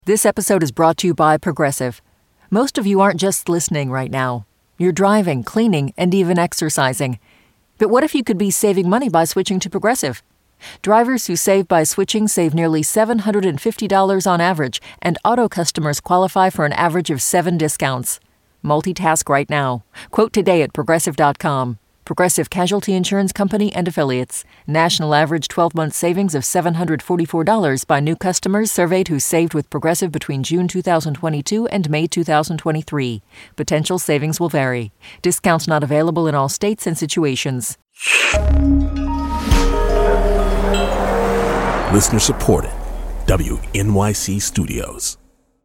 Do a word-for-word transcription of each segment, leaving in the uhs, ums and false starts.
This episode is brought to you by Progressive. Most of you aren't just listening right now. You're driving, cleaning, and even exercising. But what if you could be saving money by switching to Progressive? Drivers who save by switching save nearly seven hundred fifty dollars on average, and auto customers qualify for an average of seven discounts. Multitask right now. Quote today at Progressive dot com. Progressive Casualty Insurance Company and Affiliates. National average twelve-month savings of seven hundred forty-four dollars by new customers surveyed who saved with Progressive between June two thousand twenty-two and May two thousand twenty-three. Potential savings will vary. Discounts not available in all states and situations. Listener supported. W N Y C Studios.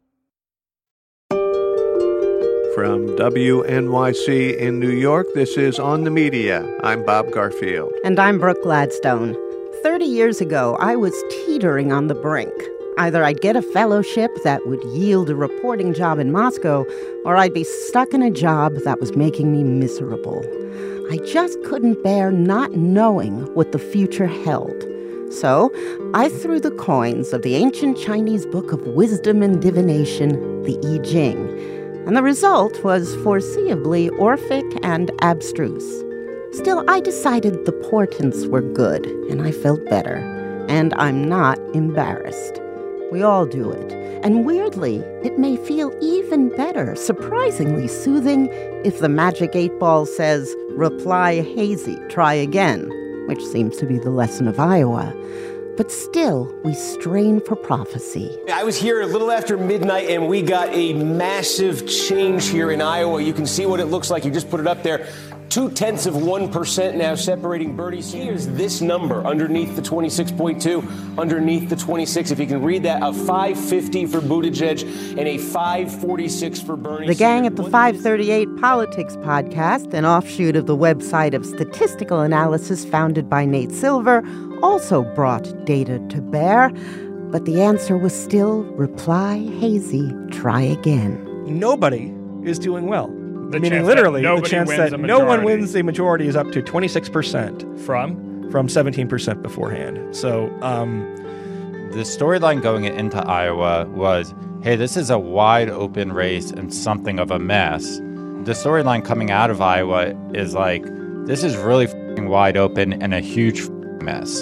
From W N Y C in New York, this is On the Media. I'm Bob Garfield. And I'm Brooke Gladstone. Thirty years ago, I was teetering on the brink. Either I'd get a fellowship that would yield a reporting job in Moscow, or I'd be stuck in a job that was making me miserable. I just couldn't bear not knowing what the future held. So I threw the coins of the ancient Chinese book of wisdom and divination, the I Ching. And the result was foreseeably Orphic and abstruse. Still, I decided the portents were good, and I felt better. And I'm not embarrassed. We all do it. And weirdly, it may feel even better, surprisingly soothing, if the magic eight ball says, reply hazy, try again, which seems to be the lesson of Iowa. But still, we strain for prophecy. I was here a little after midnight, and we got a massive change here in Iowa. You can see what it looks like. You just put it up there. Two-tenths of one percent now separating Bernie Sanders. Here's this number underneath the twenty-six point two, underneath the twenty-six. If you can read that, a five fifty for Buttigieg and a five forty-six for Bernie The gang Sanders. at the five thirty-eight Politics podcast, an offshoot of the website of statistical analysis founded by Nate Silver, also brought data to bear. But the answer was still reply hazy, try again. Nobody is doing well. The Meaning literally, the chance that no one wins a majority is up to twenty-six percent. From? From seventeen percent beforehand. So, um... the storyline going into Iowa was, hey, this is a wide open race and something of a mess. The storyline coming out of Iowa is like, this is really f***ing wide open and a huge f***ing mess.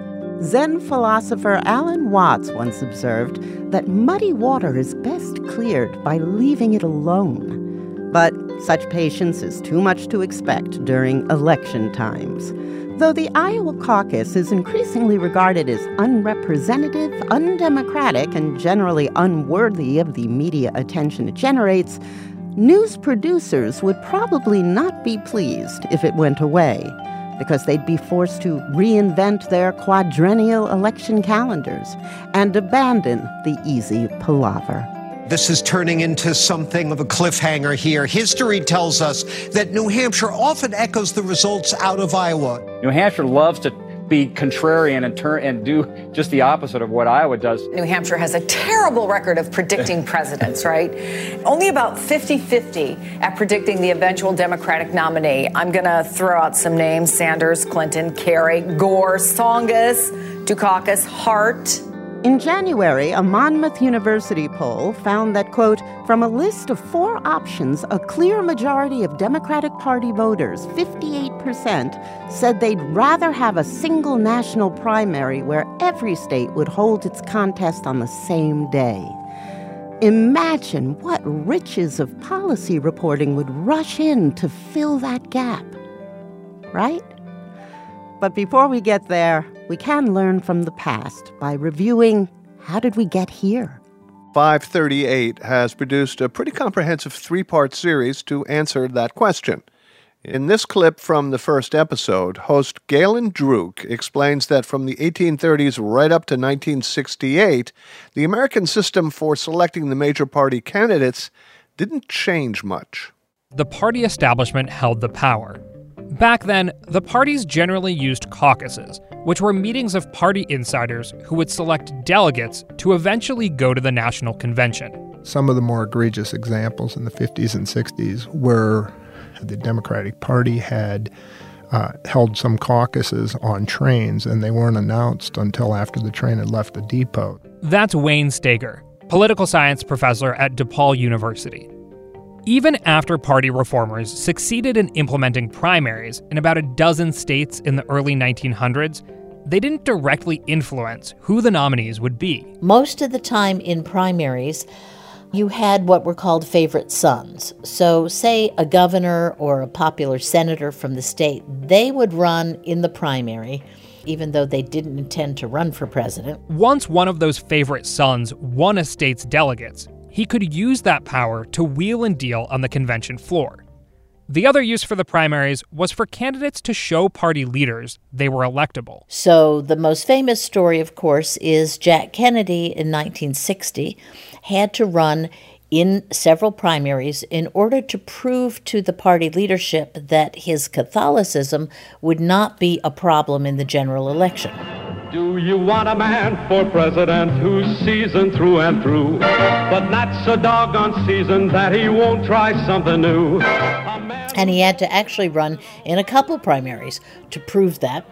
Zen philosopher Alan Watts once observed that muddy water is best cleared by leaving it alone. But such patience is too much to expect during election times. Though the Iowa caucus is increasingly regarded as unrepresentative, undemocratic, and generally unworthy of the media attention it generates, news producers would probably not be pleased if it went away, because they'd be forced to reinvent their quadrennial election calendars and abandon the easy palaver. This is turning into something of a cliffhanger here. History tells us that New Hampshire often echoes the results out of Iowa. New Hampshire loves to be contrarian and turn and do just the opposite of what Iowa does. New Hampshire has a terrible record of predicting presidents, right? Only about fifty-fifty at predicting the eventual Democratic nominee. I'm going to throw out some names: Sanders, Clinton, Kerry, Gore, Tsongas, Dukakis, Hart. In January, a Monmouth University poll found that, quote, from a list of four options, a clear majority of Democratic Party voters, fifty-eight percent, said they'd rather have a single national primary where every state would hold its contest on the same day. Imagine what riches of policy reporting would rush in to fill that gap, right? But before we get there, we can learn from the past by reviewing how did we get here? five thirty-eight has produced a pretty comprehensive three-part series to answer that question. In this clip from the first episode, host Galen Druke explains that from the eighteen thirties right up to nineteen sixty-eight, the American system for selecting the major party candidates didn't change much. The party establishment held the power. Back then, the parties generally used caucuses, which were meetings of party insiders who would select delegates to eventually go to the national convention. Some of the more egregious examples in the fifties and sixties were the Democratic Party had uh, held some caucuses on trains, and they weren't announced until after the train had left the depot. That's Wayne Steger, political science professor at DePaul University. Even after party reformers succeeded in implementing primaries in about a dozen states in the early nineteen hundreds, they didn't directly influence who the nominees would be. Most of the time in primaries, you had what were called favorite sons. So say a governor or a popular senator from the state, they would run in the primary, even though they didn't intend to run for president. Once one of those favorite sons won a state's delegates, he could use that power to wheel and deal on the convention floor. The other use for the primaries was for candidates to show party leaders they were electable. So the most famous story, of course, is Jack Kennedy in nineteen sixty had to run in several primaries in order to prove to the party leadership that his Catholicism would not be a problem in the general election. Do you want a man for president who's seasoned through and through, but not so doggone seasoned that he won't try something new? And he had to actually run in a couple primaries to prove that.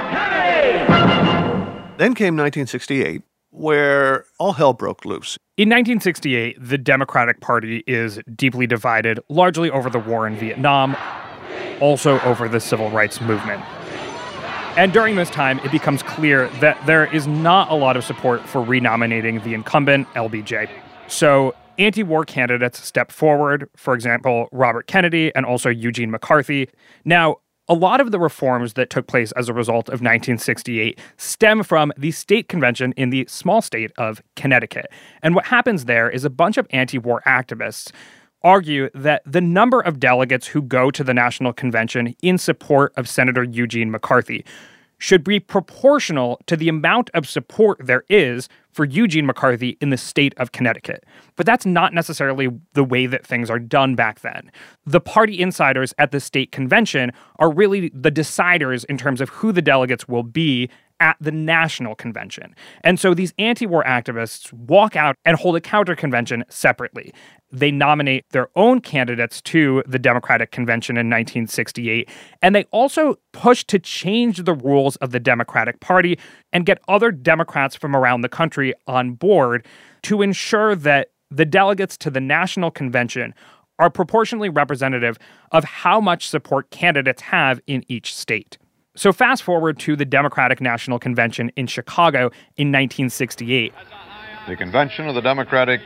Then came nineteen sixty-eight, where all hell broke loose. In nineteen sixty-eight, the Democratic Party is deeply divided, largely over the war in Vietnam, also over the civil rights movement. And during this time, it becomes clear that there is not a lot of support for renominating the incumbent, L B J. So anti-war candidates step forward, for example, Robert Kennedy and also Eugene McCarthy. Now, a lot of the reforms that took place as a result of nineteen sixty-eight stem from the state convention in the small state of Connecticut. And what happens there is a bunch of anti-war activists argue that the number of delegates who go to the National Convention in support of Senator Eugene McCarthy should be proportional to the amount of support there is for Eugene McCarthy in the state of Connecticut. But that's not necessarily the way that things are done back then. The party insiders at the state convention are really the deciders in terms of who the delegates will be at the national convention. And so these anti-war activists walk out and hold a counter-convention separately. They nominate their own candidates to the Democratic Convention in nineteen sixty-eight, and they also push to change the rules of the Democratic Party and get other Democrats from around the country on board to ensure that the delegates to the national convention are proportionally representative of how much support candidates have in each state. So fast forward to the Democratic National Convention in Chicago in nineteen sixty-eight. The convention of the Democratic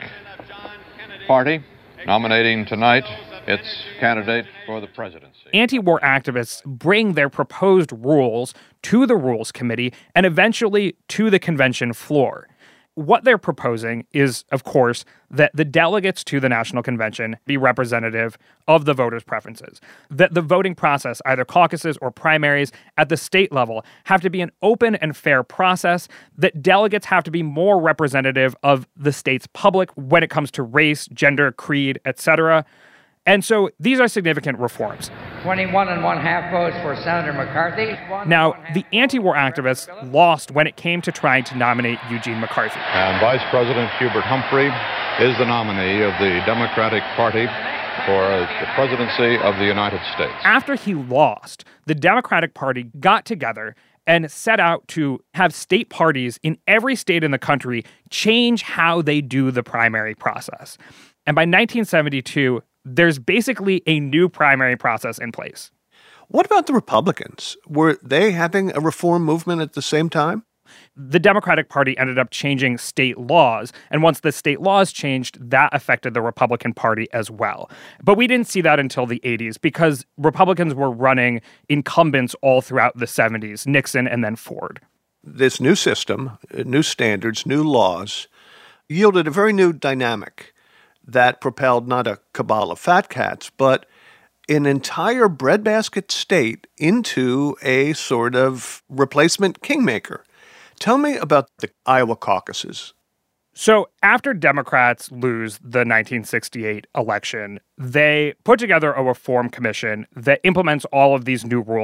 Party nominating tonight its candidate for the presidency. Anti-war activists bring their proposed rules to the Rules Committee and eventually to the convention floor. What they're proposing is, of course, that the delegates to the National Convention be representative of the voters' preferences, that the voting process, either caucuses or primaries at the state level, have to be an open and fair process, that delegates have to be more representative of the state's public when it comes to race, gender, creed, et cetera. And so these are significant reforms. twenty-one and one half votes for Senator McCarthy. Now, the anti-war activists lost when it came to trying to nominate Eugene McCarthy. And Vice President Hubert Humphrey is the nominee of the Democratic Party for the presidency of the United States. After he lost, the Democratic Party got together and set out to have state parties in every state in the country change how they do the primary process. And by nineteen seventy-two, there's basically a new primary process in place. What about the Republicans? Were they having a reform movement at the same time? The Democratic Party ended up changing state laws, and once the state laws changed, that affected the Republican Party as well. But we didn't see that until the eighties because Republicans were running incumbents all throughout the seventies, Nixon and then Ford. This new system, new standards, new laws, yielded a very new dynamic that propelled not a cabal of fat cats, but an entire breadbasket state into a sort of replacement kingmaker. Tell me about the Iowa caucuses. So after Democrats lose the nineteen sixty-eight election, they put together a reform commission that implements all of these new rules.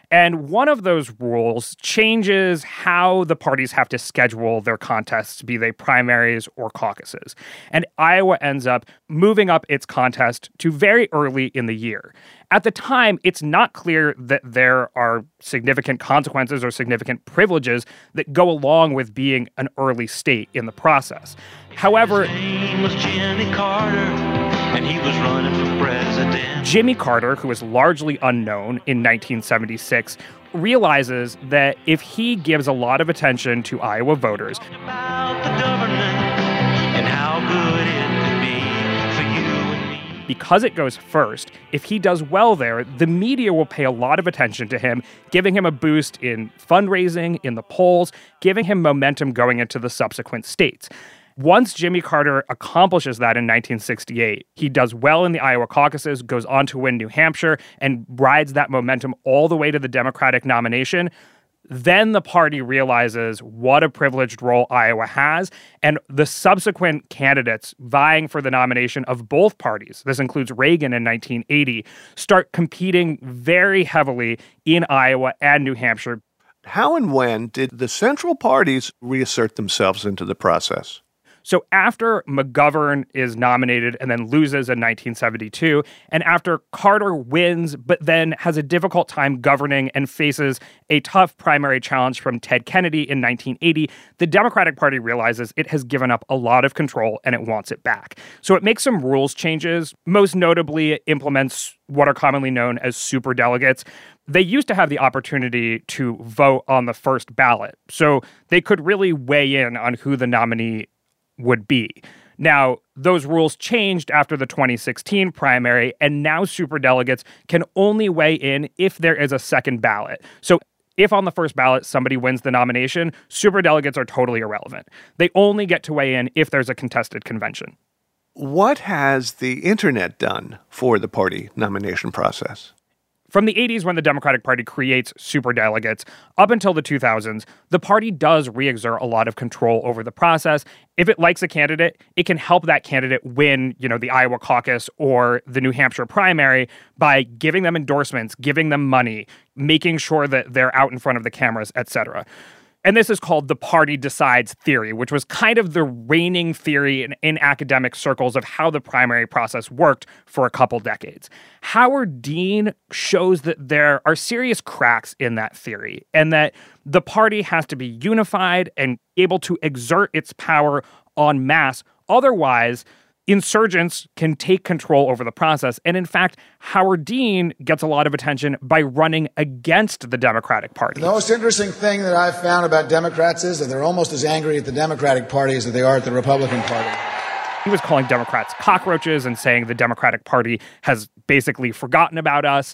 And one of those rules changes how the parties have to schedule their contests, be they primaries or caucuses. And Iowa ends up moving up its contest to very early in the year. At the time, it's not clear that there are significant consequences or significant privileges that go along with being an early state in the process. However, his name was Jimmy Carter, and he was running for president. Jimmy Carter, who is largely unknown in nineteen seventy-six, realizes that if he gives a lot of attention to Iowa voters, About the government and how good it could be for you and me. because it goes first, if he does well there, the media will pay a lot of attention to him, giving him a boost in fundraising, in the polls, giving him momentum going into the subsequent states. Once Jimmy Carter accomplishes that in nineteen sixty-eight, he does well in the Iowa caucuses, goes on to win New Hampshire, and rides that momentum all the way to the Democratic nomination. Then the party realizes what a privileged role Iowa has, and the subsequent candidates vying for the nomination of both parties, this includes Reagan in nineteen eighty, start competing very heavily in Iowa and New Hampshire. How and when did the central parties reassert themselves into the process? So after McGovern is nominated and then loses in nineteen seventy-two, and after Carter wins but then has a difficult time governing and faces a tough primary challenge from Ted Kennedy in nineteen eighty, the Democratic Party realizes it has given up a lot of control and it wants it back. So it makes some rules changes. Most notably, it implements what are commonly known as superdelegates. They used to have the opportunity to vote on the first ballot, so they could really weigh in on who the nominee would be. Now, those rules changed after the twenty sixteen primary, and now superdelegates can only weigh in if there is a second ballot. So if on the first ballot somebody wins the nomination, superdelegates are totally irrelevant. They only get to weigh in if there's a contested convention. What has the internet done for the party nomination process? From the eighties, when the Democratic Party creates superdelegates, up until the two thousands, the party does re-exert a lot of control over the process. If it likes a candidate, it can help that candidate win, you know, the Iowa caucus or the New Hampshire primary by giving them endorsements, giving them money, making sure that they're out in front of the cameras, et cetera. And this is called the party decides theory, which was kind of the reigning theory in, in academic circles of how the primary process worked for a couple decades. Howard Dean shows that there are serious cracks in that theory and that the party has to be unified and able to exert its power en masse. Otherwise, insurgents can take control over the process. And in fact, Howard Dean gets a lot of attention by running against the Democratic Party. The most interesting thing that I've found about Democrats is that they're almost as angry at the Democratic Party as they are at the Republican Party. He was calling Democrats cockroaches and saying the Democratic Party has basically forgotten about us.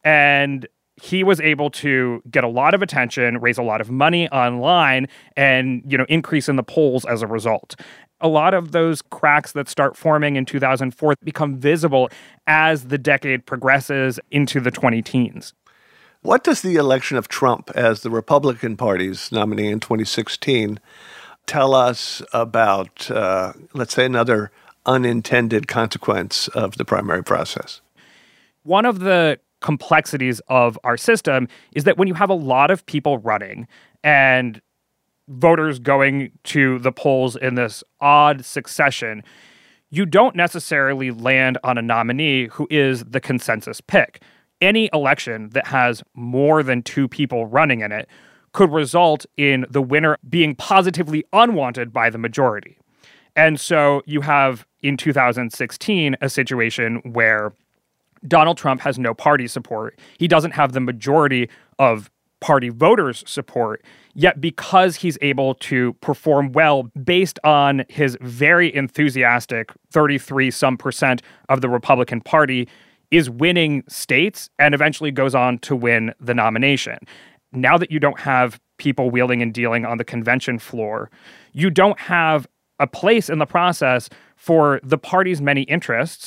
And he was able to get a lot of attention, raise a lot of money online, and, you know, increase in the polls as a result. A lot of those cracks that start forming in two thousand four become visible as the decade progresses into the twenty teens. What does the election of Trump as the Republican Party's nominee in twenty sixteen tell us about, uh, let's say, another unintended consequence of the primary process? One of the complexities of our system is that when you have a lot of people running and voters going to the polls in this odd succession, you don't necessarily land on a nominee who is the consensus pick. Any election that has more than two people running in it could result in the winner being positively unwanted by the majority. And so you have, in two thousand sixteen, a situation where Donald Trump has no party support. He doesn't have the majority of party voters' support, yet because he's able to perform well based on his very enthusiastic thirty-three some percent of the Republican Party, is winning states and eventually goes on to win the nomination. Now that you don't have people wheeling and dealing on the convention floor, you don't have a place in the process for the party's many interests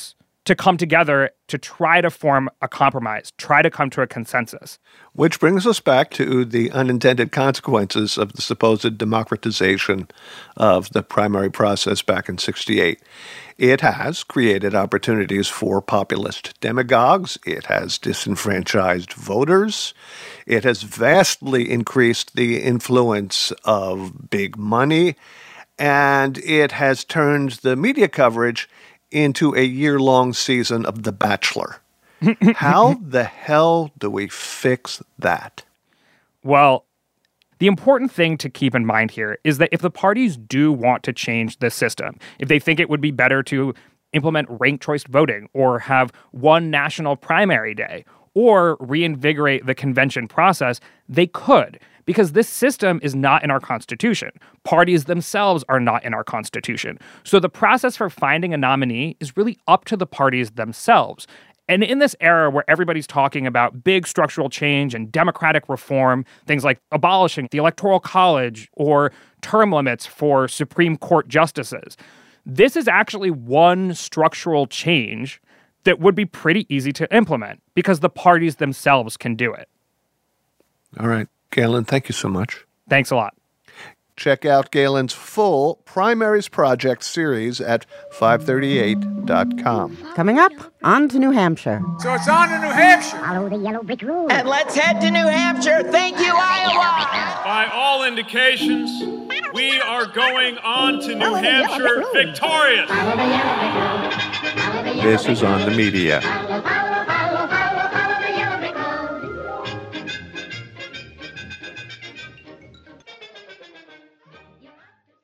to come together to try to form a compromise, try to come to a consensus. Which brings us back to the unintended consequences of the supposed democratization of the primary process back in sixty-eight. It has created opportunities for populist demagogues. It has disenfranchised voters. It has vastly increased the influence of big money. And it has turned the media coverage into a year-long season of The Bachelor. How the hell do we fix that? Well, the important thing to keep in mind here is that if the parties do want to change the system, if they think it would be better to implement ranked choice voting or have one national primary day or reinvigorate the convention process, they could, because this system is not in our Constitution. Parties themselves are not in our Constitution. So the process for finding a nominee is really up to the parties themselves. And in this era where everybody's talking about big structural change and democratic reform, things like abolishing the Electoral College or term limits for Supreme Court justices, this is actually one structural change that would be pretty easy to implement because the parties themselves can do it. All right. Galen, thank you so much. Thanks a lot. Check out Galen's full Primaries Project series at five thirty-eight dot com. Coming up, on to New Hampshire. So it's on to New Hampshire. Follow the yellow brick road. And let's head to New Hampshire. Thank you, Iowa. By all indications, we are going on to New Hampshire victorious. This is On the Media.